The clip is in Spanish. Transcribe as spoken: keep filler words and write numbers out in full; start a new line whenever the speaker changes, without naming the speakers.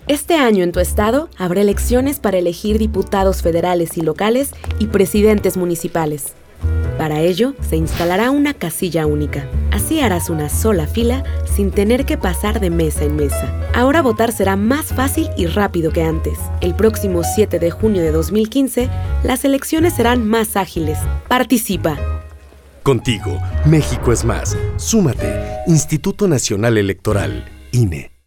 Este año en tu estado habrá elecciones para elegir diputados federales y locales y presidentes municipales. Para ello, se instalará una casilla única. Así harás una sola fila sin tener que pasar de mesa en mesa. Ahora votar será más fácil y rápido que antes. El próximo siete de junio de dos mil quince, las elecciones serán más ágiles. Participa.
Contigo, México es más. Súmate. Instituto Nacional Electoral, I N E.